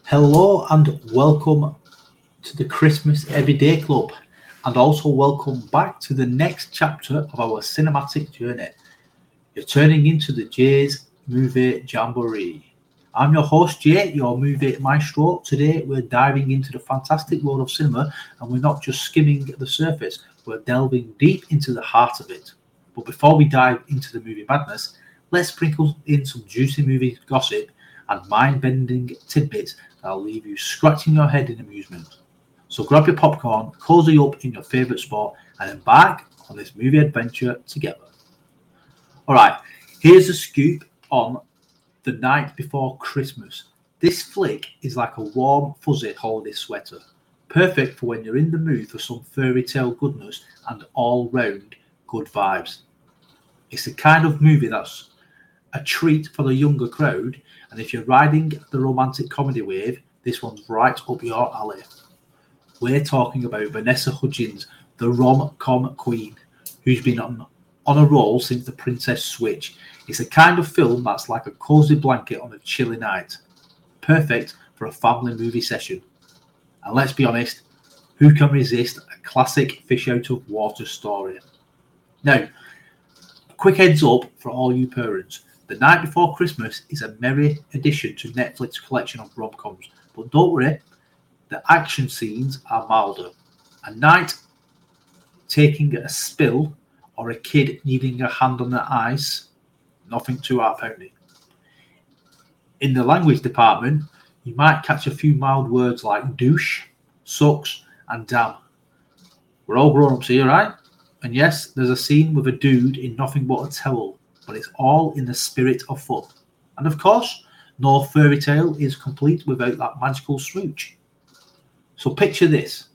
Hello and welcome to the Christmas Everyday Club, and also welcome back to the next chapter of our cinematic journey. You're turning into the Jay's Movie Jamboree. I'm your host Jay, your movie maestro. Today we're diving into the fantastic world of cinema, and we're not just skimming the surface, we're delving deep into the heart of it. But before we dive into the movie madness, let's sprinkle in some juicy movie gossip and mind-bending tidbits that'll leave you scratching your head in amusement. So grab your popcorn, cozy up in your favourite spot, and embark on this movie adventure together. Alright, here's a scoop on The Night Before Christmas. This flick is like a warm, fuzzy holiday sweater, perfect for when you're in the mood for some fairy tale goodness and all-round good vibes. It's the kind of movie that's a treat for the younger crowd, and if you're riding the romantic comedy wave, this one's right up your alley. We're talking about Vanessa Hudgens, the rom-com queen, who's been on a roll since The Princess Switch. It's a kind of film that's like a cozy blanket on a chilly night, perfect for a family movie session. And let's be honest, who can resist a classic fish out of water story? Now, a quick heads up for all you parents. The Night Before Christmas is a merry addition to Netflix's collection of rom-coms, but don't worry, the action scenes are milder. A knight taking a spill or a kid needing a hand on the ice, nothing too heart-pounding. In the language department, you might catch a few mild words like douche, sucks, and damn. We're all grown-ups here, right? And yes, there's a scene with a dude in nothing but a towel, but it's all in the spirit of fun. And of course, no fairy tale is complete without that magical smooch. So picture this.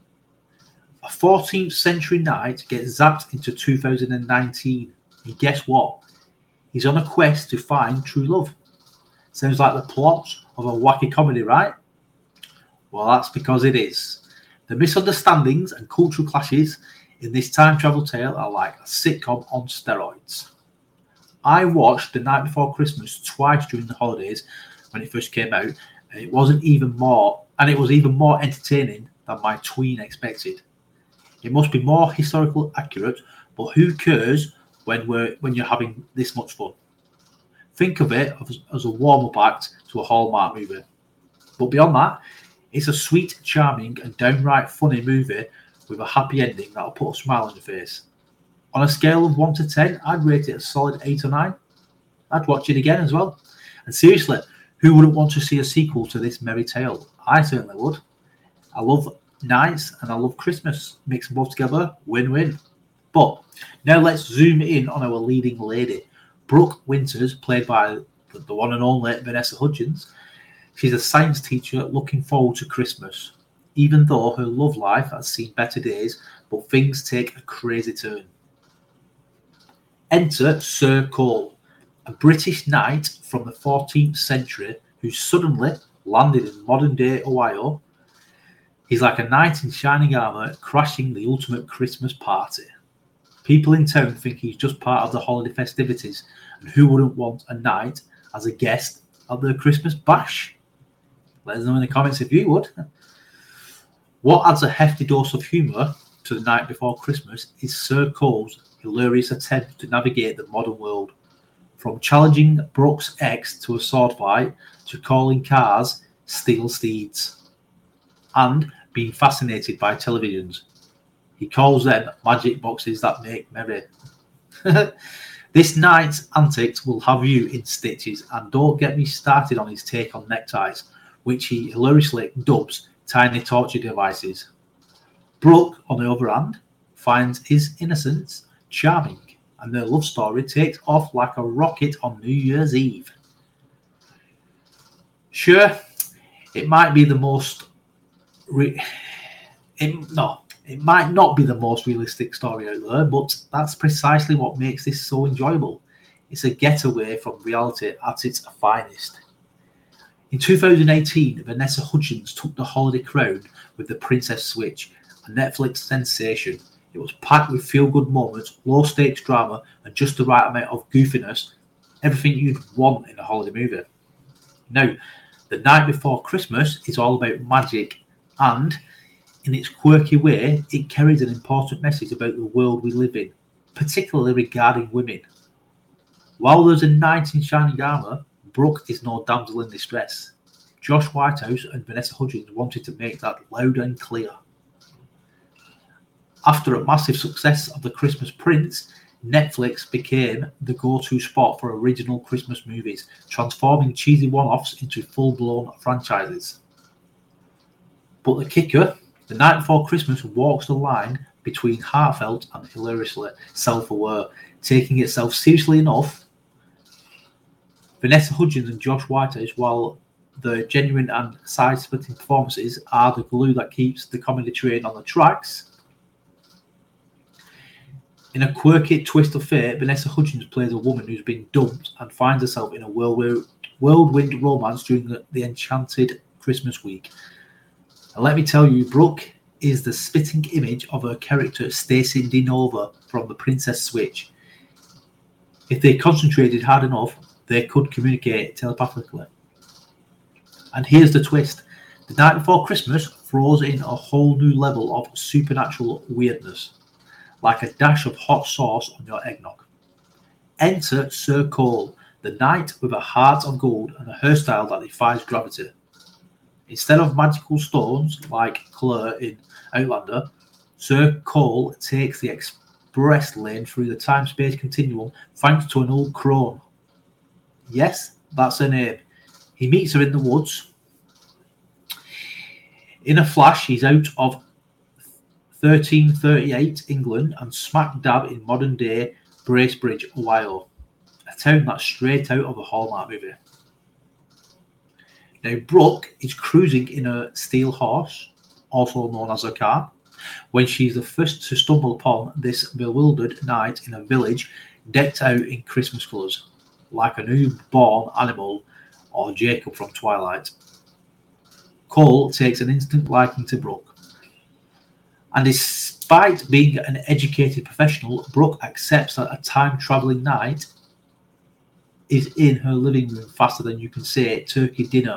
A 14th century knight gets zapped into 2019. And guess what? He's on a quest to find true love. Sounds like the plot of a wacky comedy, right? Well, that's because it is. The misunderstandings and cultural clashes in this time travel tale are like a sitcom on steroids. I watched The Night Before Christmas twice during the holidays when it first came out, and it was even more entertaining than my tween expected. It must be more historically accurate, but who cares when you're having this much fun? Think of it as a warm-up act to a Hallmark movie. But beyond that, it's a sweet, charming, and downright funny movie with a happy ending that'll put a smile on your face. On a scale of 1 to 10, I'd rate it a solid 8 or 9. I'd watch it again as well. And seriously, who wouldn't want to see a sequel to this merry tale? I certainly would. I love nights and I love Christmas. Mix them both together, win-win. But now let's zoom in on our leading lady. Brooke Winters, played by the one and only Vanessa Hudgens. She's a science teacher looking forward to Christmas, even though her love life has seen better days, but things take a crazy turn. Enter Sir Cole, a British knight from the 14th century who suddenly landed in modern-day Ohio. He's like a knight in shining armour crashing the ultimate Christmas party. People in town think he's just part of the holiday festivities, and who wouldn't want a knight as a guest at their Christmas bash? Let us know in the comments if you would. What adds a hefty dose of humour to The Night Before Christmas is Sir Cole's hilarious attempt to navigate the modern world, from challenging Brooke's ex to a sword fight to calling cars steel steeds, and being fascinated by televisions. He calls them magic boxes that make merry. This night's antics will have you in stitches, and don't get me started on his take on neckties, which he hilariously dubs tiny torture devices. Brooke, on the other hand, finds his innocence charming, and their love story takes off like a rocket on New Year's Eve. Sure, it might be the most it might not be the most realistic story out there, but that's precisely what makes this so enjoyable. It's a getaway from reality at its finest. In 2018, Vanessa Hudgens took the holiday crown with The Princess Switch, a Netflix sensation. It was packed with feel-good moments, low-stakes drama, and just the right amount of goofiness, everything you'd want in a holiday movie. Now, The Night Before Christmas is all about magic, and in its quirky way, it carries an important message about the world we live in, particularly regarding women. While there's a knight in shining armour, Brooke is no damsel in distress. Josh Whitehouse and Vanessa Hudgens wanted to make that loud and clear. After a massive success of The Christmas Prince, Netflix became the go-to spot for original Christmas movies, transforming cheesy one-offs into full-blown franchises. But the kicker, The Night Before Christmas walks the line between heartfelt and hilariously self-aware, taking itself seriously enough. Vanessa Hudgens and Josh Whitehouse, while the genuine and side-splitting performances are the glue that keeps the comedy train on the tracks. In a quirky twist of fate, Vanessa Hudgens plays a woman who's been dumped and finds herself in a whirlwind romance during the enchanted Christmas week. And let me tell you, Brooke is the spitting image of her character Stacey DeNova from The Princess Switch. If they concentrated hard enough, they could communicate telepathically. And here's the twist. The Night Before Christmas throws in a whole new level of supernatural weirdness, like a dash of hot sauce on your eggnog. Enter Sir Cole, the knight with a heart of gold and a hairstyle that defies gravity. Instead of magical stones like Claire in Outlander, Sir Cole takes the express lane through the time-space continuum thanks to an old crone. Yes, that's her name. He meets her in the woods. In a flash, he's out of 1338 England and smack dab in modern-day Bracebridge, Ohio, a town that's straight out of a Hallmark movie. Now, Brooke is cruising in a steel horse, also known as a car, when she's the first to stumble upon this bewildered knight in a village decked out in Christmas colours, like a newborn animal or Jacob from Twilight. Cole takes an instant liking to Brooke. And despite being an educated professional, Brooke accepts that a time-travelling knight is in her living room faster than you can say turkey dinner.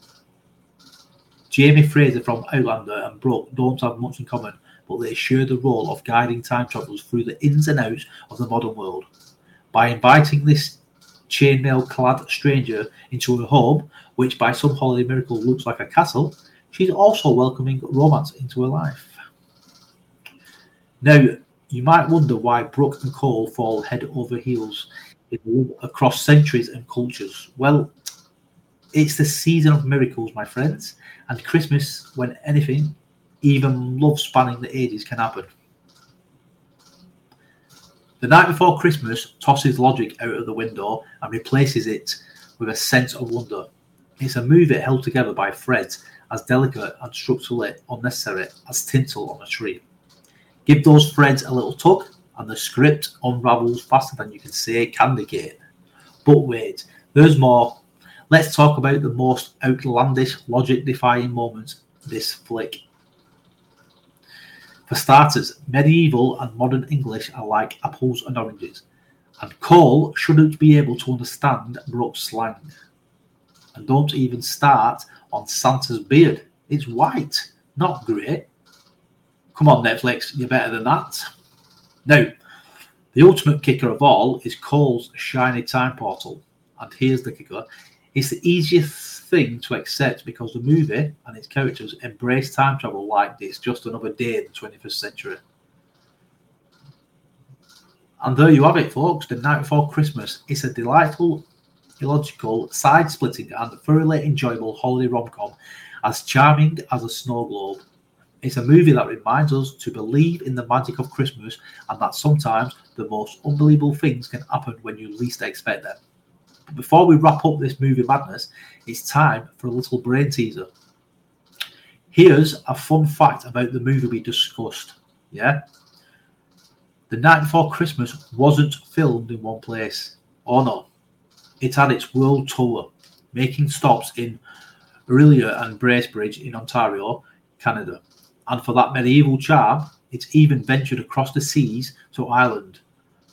Jamie Fraser from Outlander and Brooke don't have much in common, but they share the role of guiding time travellers through the ins and outs of the modern world. By inviting this chainmail-clad stranger into her home, which by some holiday miracle looks like a castle, she's also welcoming romance into her life. Now, you might wonder why Brooke and Cole fall head over heels across centuries and cultures. Well, it's the season of miracles, my friends, and Christmas when anything, even love spanning the ages, can happen. The Night Before Christmas tosses logic out of the window and replaces it with a sense of wonder. It's a movie held together by threads as delicate and structurally unnecessary as tinsel on a tree. Give those threads a little tug and the script unravels faster than you can say candy cane. But wait, there's more. Let's talk about the most outlandish, logic-defying moments in this flick. For starters, medieval and modern English are like apples and oranges, and Cole shouldn't be able to understand Brooke's slang. And don't even start on Santa's beard. It's white, not grey. Come on, Netflix, you're better than that. Now, the ultimate kicker of all is Cole's shiny time portal. And here's the kicker. It's the easiest thing to accept because the movie and its characters embrace time travel like it's just another day in the 21st century. And there you have it, folks. The Night Before Christmas. It's a delightful, illogical, side-splitting and thoroughly enjoyable holiday rom-com, as charming as a snow globe. It's a movie that reminds us to believe in the magic of Christmas and that sometimes the most unbelievable things can happen when you least expect them. But before we wrap up this movie madness, it's time for a little brain teaser. Here's a fun fact about the movie we discussed. Yeah? The Night Before Christmas wasn't filmed in one place. Oh no. It had its world tour, making stops in Orillia and Bracebridge in Ontario, Canada. And for that medieval charm, it's even ventured across the seas to Ireland,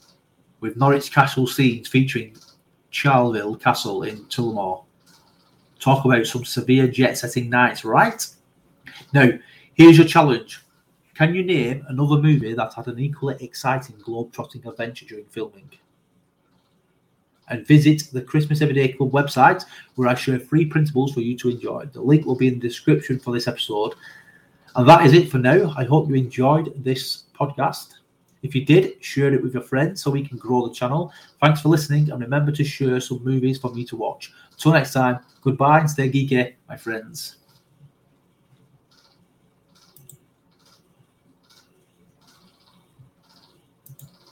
with Norwich Castle scenes featuring Charleville Castle in Tullamore. talk about some severe jet-setting nights, right? Now, here's your challenge. Can you name another movie that had an equally exciting globe-trotting adventure during filming? And visit the Christmas Everyday Club website, where I share 3 principles for you to enjoy. The link will be in the description for this episode. And that is it for now. I hope you enjoyed this podcast. If you did, share it with your friends so we can grow the channel. Thanks for listening, and remember to share some movies for me to watch. Until next time, goodbye and stay geeky, my friends.